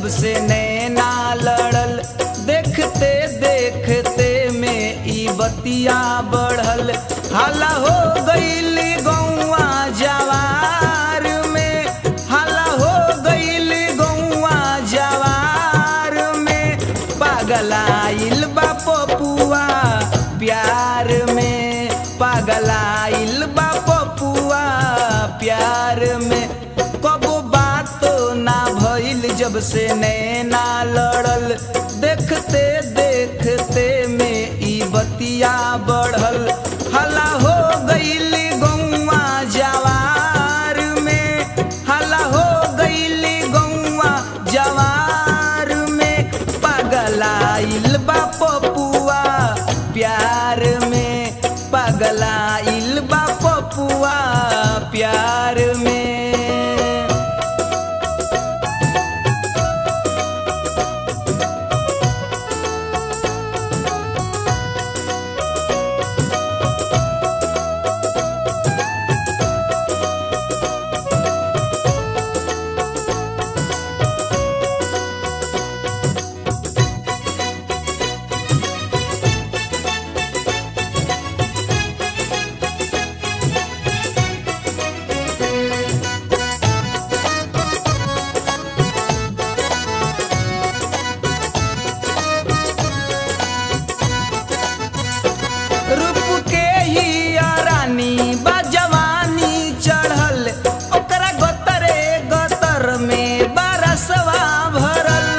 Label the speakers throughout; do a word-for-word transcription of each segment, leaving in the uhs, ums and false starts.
Speaker 1: से नैना लड़ल, देखते देखते में ई बतिया बढ़ल। हाला हो गईली गौवा जवार में, हाला हो गईली गौवा जवार में। पागलाइल बा पपुआ प्यार में, पागलाइल बा पपुआ प्यार में। कबो बातो ना भइल जब से नैना लड़ल, देखते देखते में ई बतिया बढ़ल। हला हो गईली गौवा जवार में, हला हो गईली गौवा जवार में। पागलाइल बा पपुआ प्यार में, पागलाइल बा पपुआ प्यार में। रूप के ही रानी बा जवानी चढ़ल, ओकरा गतरे गतर में बरसवा भरल।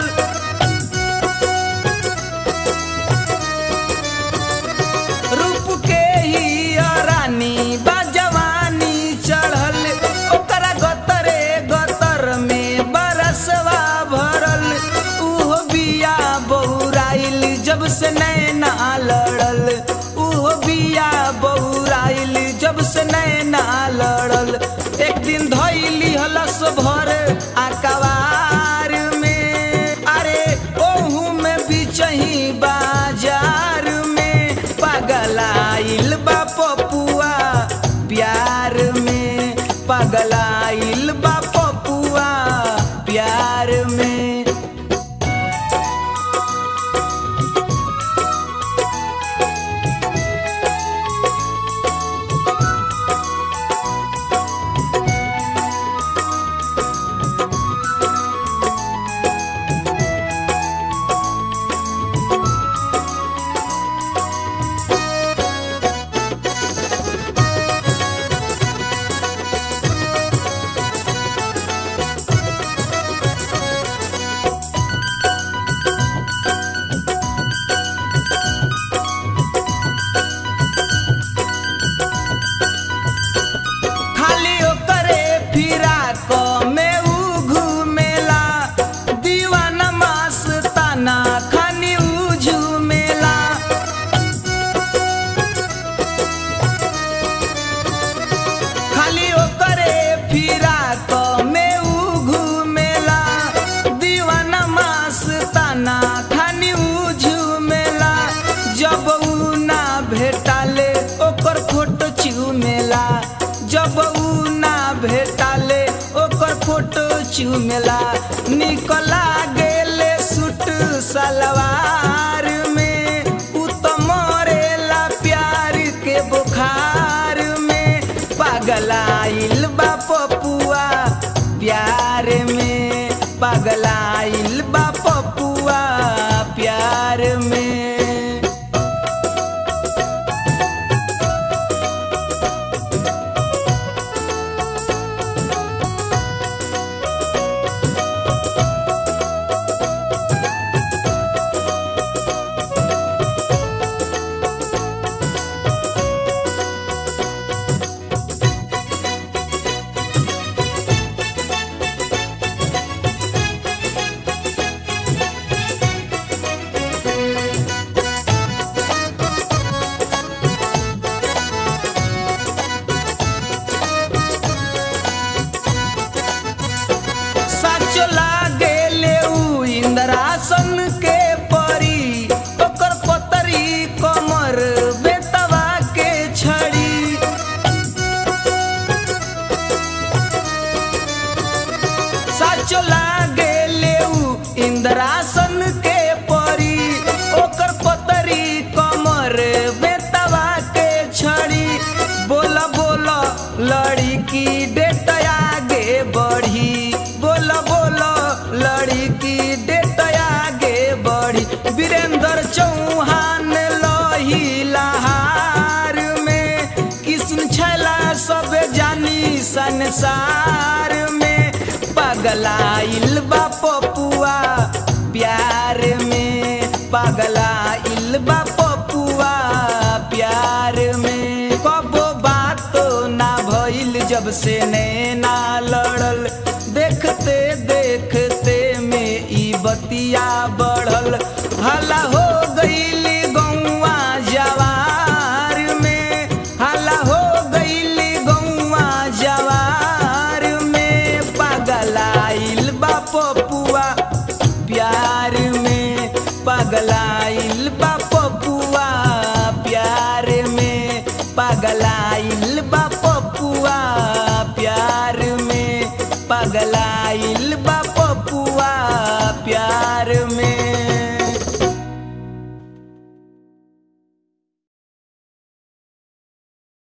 Speaker 1: रूप के ही रानी बा जवानी चढ़ल, ओकरा गतरे गतर में बरसवा भरल। उहो बिया बहुराइल जब से नैना लड़ल, उहो बिया बहुराइल जब से नैना लड़ल। एक दिन धइली हलस भर आकवार में, अरे ओहू में बिचही बाजार में। पागलाइल बा पपुआ प्यार में, पागलाइल बा पपुआ प्यार में। खाली ओकरे फिराक में ऊ घूमेला, दीवाना मस्ताना खानी ऊ झूमेला। खाली ओकरे फिराक में ऊ घूमेला, दीवाना मस्ताना खानी ऊ झूमेला। जब ऊ ना भेटाले ओकर फोटो चूमेला, जब ऊ ना भेटाले ओकर फोटो चूमेला। निकला गेले सूट सलवार में, ऊ तो मरेला प्यार के बुखार में। पागलाइल बा पपुआ प्यार में, पागलाइल बा पपुआ प्यार में। वीरेंद्र चौहान लोही लहार में किस्म छैला सब जानी संसार में पगलाइल बा पपुआ प्यार में पगलाइल बा पपुआ प्यार में कबो बातो ना भइल जब से नैना लड़ल देखते देखते में ई बतिया बढ़ल हला हो गईली गौवा जवार में हला हो गईली गौवा जवार में पगलाइल बा पपुआ प्यार में पगलाइल बा पपुआ प्यार में पगलाइल बा पपुआ प्यार में पगलाइल